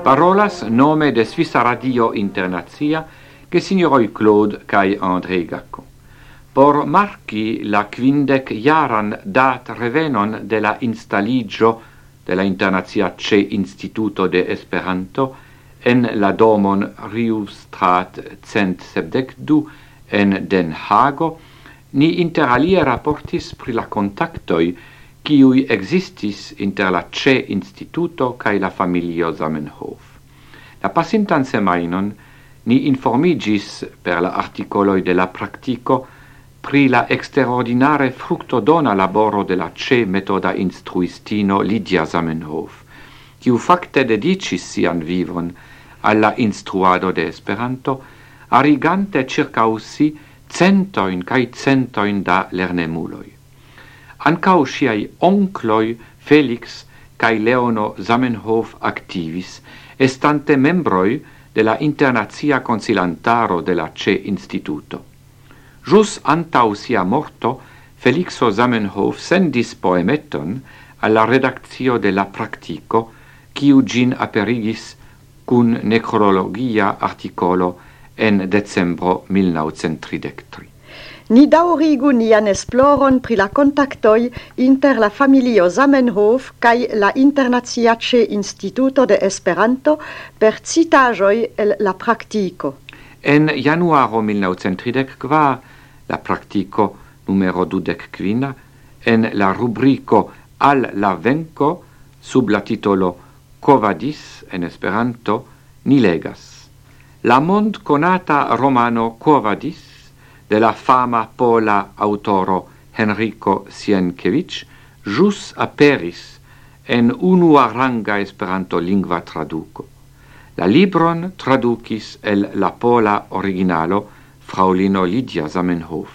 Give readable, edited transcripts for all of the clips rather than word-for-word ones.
Parolas nome de Svissa Radio Internazia che signoroi Claude kai André Gacco. Por marchi la 50-jaran dat revenon de la installigio de la Internazia ce Instituto de Esperanto en la domon Riustraat 172 en Den Hago, ni inter alie rapportis pri la contactoi kiui existis inter la ce Instituto cae la familio Zamenhof. La pasintan semainon ni informigis per la articoloi de la practico pri la extraordinare fructodona laboro de la ce metoda instruistino Lydia Zamenhof, kiu facte dedicis sian vivon alla instruado de Esperanto, arigante circausi centoin cae centoin da lernemuloi. Ancau siai oncloi Felix cae Leono Zamenhof activis, estante membroi de la Internazia Consilantaro de la ce Instituto. Jus antau sia morto, Felixo Zamenhof sendis poemeton alla redactio de la practico, quiu gin aperigis cun necrologia articolo en decembro 1933. Ni daurigu nian esploron pri la contactoi inter la familio Zamenhof cae la Internazia ce Instituto de Esperanto per citajoi el la practico. En januaro 1934, la practico numero 25, en la rubrico Al la venco, sub la titolo Covadis en Esperanto, ni legas. La mond conata romano Covadis, de la fama pola autoro Henrico Sienkiewicz, jus aperis en unua ranga Esperanto lingua traduco. La libron traducis el la pola originalo fraulino Lydia Zamenhof,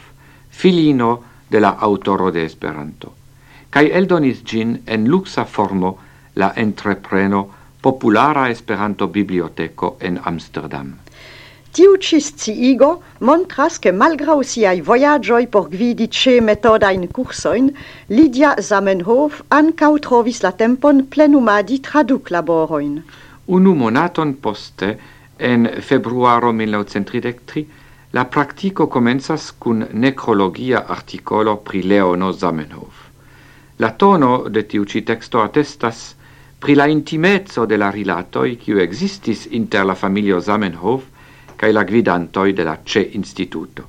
filino de la autoro de Esperanto, cae eldonis gin en luxa formo la entrepreno Populara Esperanto Biblioteco en Amsterdam. Tiu sciigo montras che malgrau siai voyagioi por gvidi ce metodain cursoin, Lydia Zamenhof ancau trovis la tempon plenumadi traduc laboroin. Unu monaton poste, en februaro 1933, la practico comenzas cun necrologia articolo pri Leono Zamenhof. La tono de tiu ci texto attestas pri la intimezzo de la rilatoi quiu existis inter la familio Zamenhof cae la gvidantoi de la ce Instituto.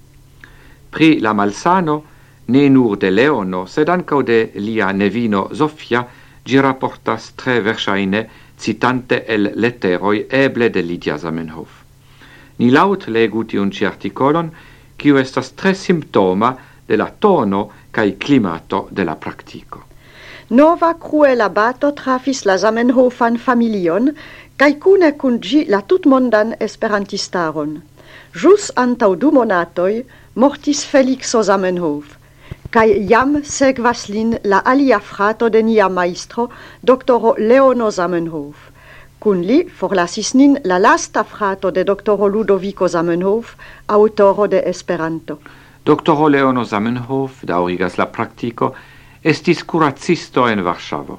Pri la malsano, ne nur de Leono, sed ancau de lia nevino Sofia, gi rapportas tre versaine citante el letteroi eble de Lydia Zamenhof. Ni laut legu tiun ci articolon, quiu estas tre simptoma de la tono cae climato de la practico. Nova cruela bato trafis la Zamenhofan familion, cae cune cun gi la tutmondan esperantistaron. Jus antau 2 monatoi mortis Felixo Zamenhof, cae jam segvas lin la alia frato de nia maestro, doctoro Leono Zamenhof. Cun li forlasis nin la lasta frato de doctoro Ludovico Zamenhof, autoro de Esperanto. Doctoro Leono Zamenhof, daurigas la practico, estis curacisto en Varsavo.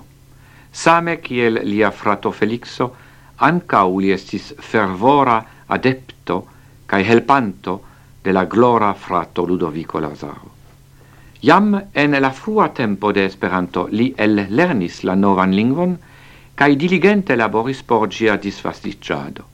Same kiel lia frato Felixo, ancau li estis fervora adepto cae helpanto de la glora frato Ludovico Lazaro. Jam en la frua tempo de Esperanto li lernis la novan lingvon cae diligente laboris por gia disvastiggiado.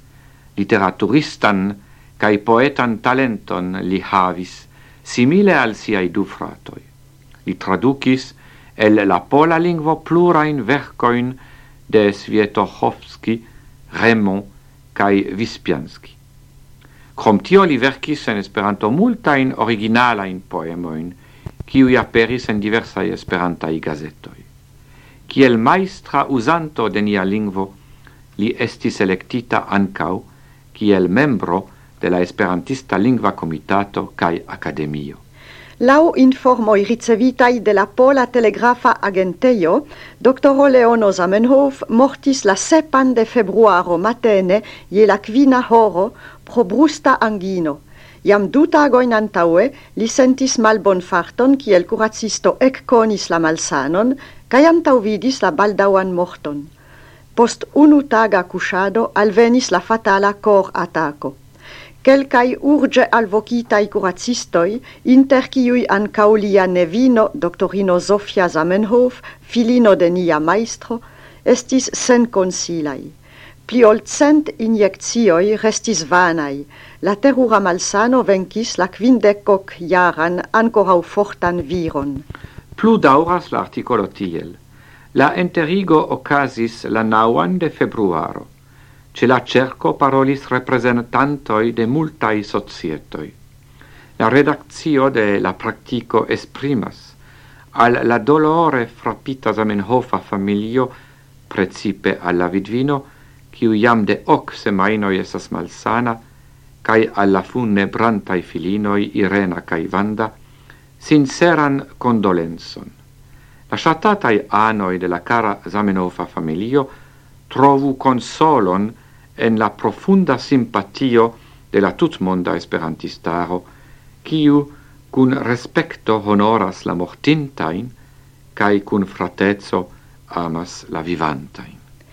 Literaturistan cae poetan talenton li havis, simile al siai 2 fratoi. Li traducis el la pola lingvo plurain vercoin de Swietochovski, Raymond cae Wyspiański. Crom tio li verkis en Esperanto multain originalain poemoin, kiui aperis en diversai esperantai gazetoi. Kiel maestra usanto de nia lingvo, li estis electita ancau kiel membro de la Esperantista Lingva Comitato cae Academio. Lau informoi ricevitai de la Pola Telegrafa Agenteio, doctoro Leono Zamenhof mortis la 7 de februaro matene je la 5 horo pro brusta angino. Iam 2 tagoin antaue li sentis malbonfarton kiel curacisto ecconis la malsanon, cae antauvidis la baldauan morton. Post unu taga cuŝado alvenis la fatala cor-atako. Kelkaj urĝe alvokitaj kuracistoj, inter kiuj ankaŭ lia nevino, doktorino Zofia Zamenhof, filino de nia majstro, estis senkonsilaj. Pli ol 100 injekcioj restis vanaj. La terura malsano venkis la 50-jaran ankoraŭ fortan viron. Plu daŭras la artikolo tiel. La enterigo okazis la 9 de februaro. Ce la cerco parolis representantoi de multai societoi. La redactio de la practico esprimas al la dolore frappita Zamenhofa familio, precipe alla vidvino, quiu iam de 8 semainoi esas malsana, cae alla funebrantai filinoi Irena cae Vanda, sinceran condolenson. La shatatai anoi de la cara Zamenhofa familio trovu consolon en la profunda simpatio de la tutmonda esperantistaro, quiu cun respecto honoras la mortintain, cae cun fratezzo amas la vivantain.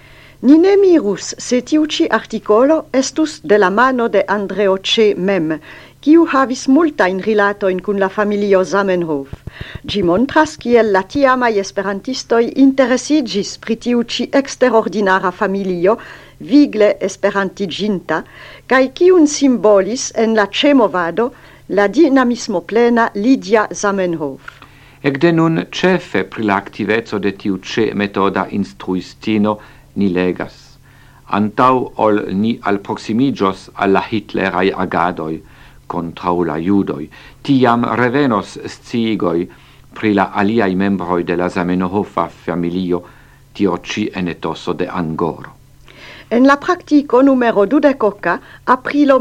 Ni ne mirus se tiu ci articolo estus de la mano de Andreo C. mem, quiu havis multain rilatoin cun la familio Zamenhof. Gi montras kiel la tiamai esperantistoi interesigis pri tiu ci exterordinara familio, vigle esperantiginta, cae quiun simbolis en la C-movado la dinamismo plena Lidia Zamenhof. Ecde nun cefe pri la activezzo de tiu C-metoda instruistino ni legas. Antau ol ni alproximigios alla Hitlerai agadoi contrau la judoi, tiam revenos sciigoi pri la aliai membroi de la Zamenhofa familio, tio ci enetoso de Angoro. En la practico numero 12, aprilo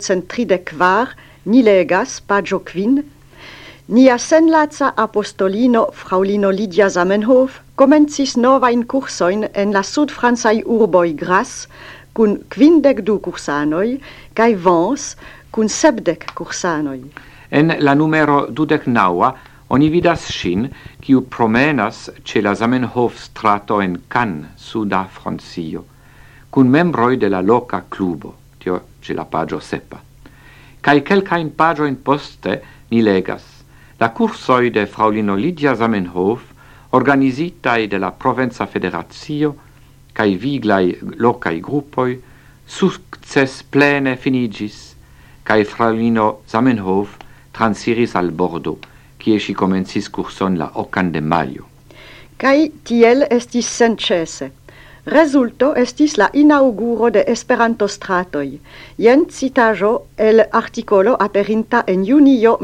1934, ni legas, pagio 5, nia senlaca apostolino, fraulino Lidia Zamenhof, comencis novain cursoin en la sud-fransai urboi Grasse, cun 52 cursanoi, cae Vence, cun 70 cursanoi. En la numero 29 oni vidas ŝin, kiu promenas ce la Zamenhof strato en Cannes, suda Francio, cun membroi de la loca clubo, tio ce la pagio 7. Cae quelcain pagioin poste ni legas. La cursoi de fraulino Lidia Zamenhof, organizitai de la Provenza Federatio, cae viglai locai gruppoi, succes plene finigis, cae fraulino Zamenhof transiris al Bordeaux, kie si comencis curson la 8 de maio. Cae tiel estis sencese. Resulto estis la inauguro de Esperanto stratoi. Jen citajo el articolo aperinta en junio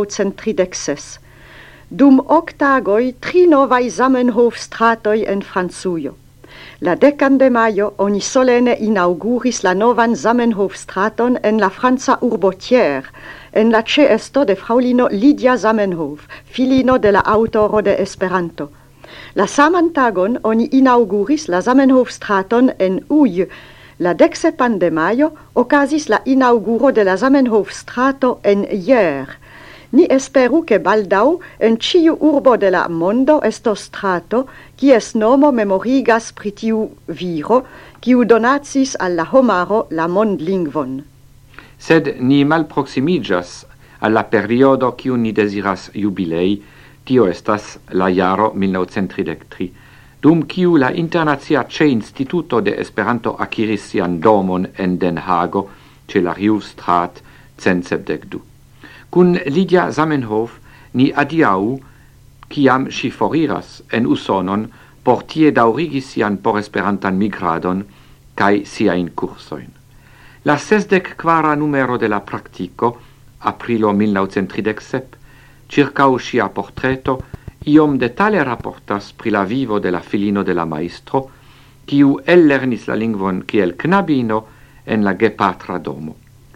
1936. Dum 8 tagoi 3 novai Zamenhof stratoi en Franzujo. La 10 de maio oni solene inauguris la novan Zamenhof straton en la Franza urbo Thiers, en la ĉeesto de fraulino Lidia Zamenhof, filino de la autoro de Esperanto. La saman tagon oni inauguris la Zamenhof straton en Uj. La 17 de maio okazis la inauguro de la Zamenhof strato en Hier. Ni esperu che baldau en ciu urbo de la mondo estos strato, kies nomo memorigas pri tiu viro, kiu donacis al la homaro la mondlingvon. Sed ni malproximigas alla periodo kiu ni desiras jubilei, tio estas la jaro 1933, dum kiu la Internacia Ce-Instituto de Esperanto akiris sian domon en Den Hago, ce la Riustraat 172. Cun Lidia Zamenhof ni adiau, ciam si foriras en Usonon, por tie daurigi sian por esperantan migradon, cae siain cursoin. La 64 numero de la practico, aprilo 1937, circau sia portreto, iom detale rapportas pri la vivo de la filino de la maestro, quiu ellernis la lingvon kiel knabino en la gepatra domo.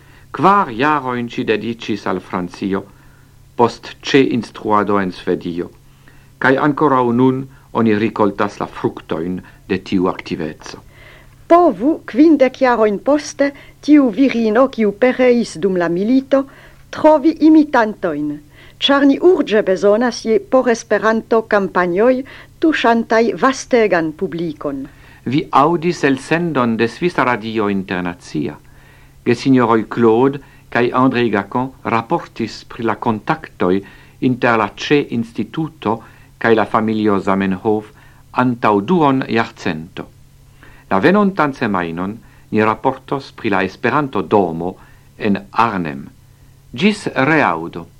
4 jaroin ci dedicis al Francio, post Ce-instruado en Svedio, cae ancora nun oni ricoltas la fructoin de tiu activezzo. Povu 50 jaroin poste, tiu virino quiu pereis dum la milito, trovi imitantoin, char ni urge besonas je por Esperanto campagnoi tuŝantaj vastegan publikon. vi audis el sendon de Svisa Radio Internazia, che signoroi Claude cae André Gacon rapportis pri la contactoi inter la CE Instituto cae la familio Zamenhof antau 2 jarcento. La venontan semainon ni rapportos pri la Esperanto Domo en Arnhem. Gis reaudo.